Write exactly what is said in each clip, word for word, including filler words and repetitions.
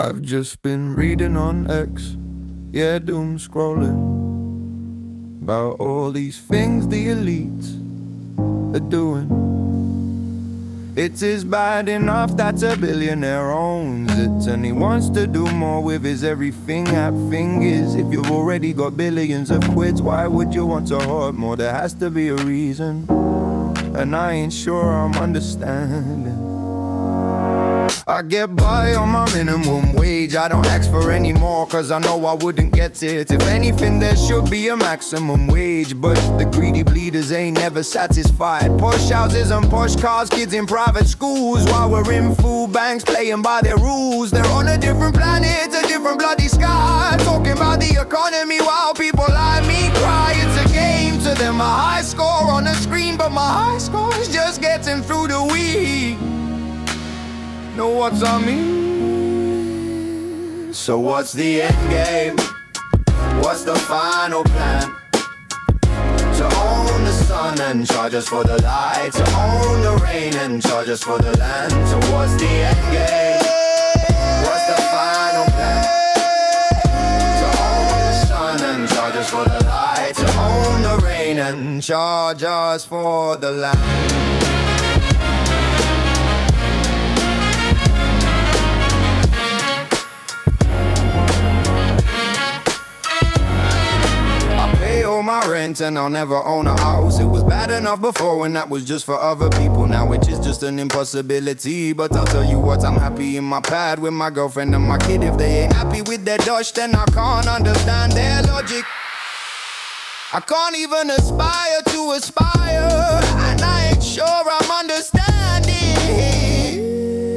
I've just been reading on X, yeah, doom scrolling about all these things the elites are doing. It is bad enough that a billionaire owns it, and he wants to do more with his everything at fingers. If you've already got billions of quids, why would you want to hoard more? There has to be a reason, and I ain't sure I'm understanding. I get by on my minimum wage. I don't ask for any more, cause I know I wouldn't get it. If anything, there should be a maximum wage, but the greedy bleeders ain't never satisfied. Posh houses and posh cars, kids in private schools, while we're in food banks playing by their rules. They're on a different planet, a different bloody sky, talking about the economy while people like me cry. It's a game to them, a high score on a screen, but my high score is just getting through the week. Know what I mean? So what's the end game? What's the final plan? To own the sun and charge us for the light, to own the rain and charge us for the land. So what's the end game? What's the final plan? To own the sun and charge us for the light, to own the rain and charge us for the land. My rent and I'll never own a house. It was bad enough before when that was just for other people. Now it is just an impossibility. But I'll tell you what, I'm happy in my pad with my girlfriend and my kid. If they ain't happy with their Dutch, then I can't understand their logic. I can't even aspire to aspire, and I ain't sure I'm understanding.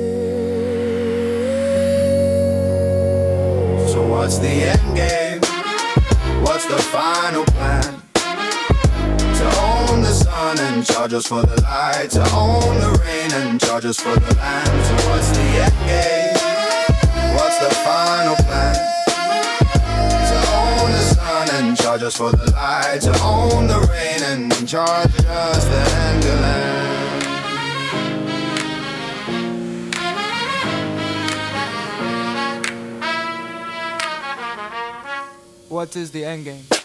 So what's the end game? What's the final plan? To own the sun and charge us for the light, to own the rain and charge us for the land. So what's the end game? What's the final plan? To own the sun and charge us for the light, to own the rain and charge us the land, the land. What is the end game?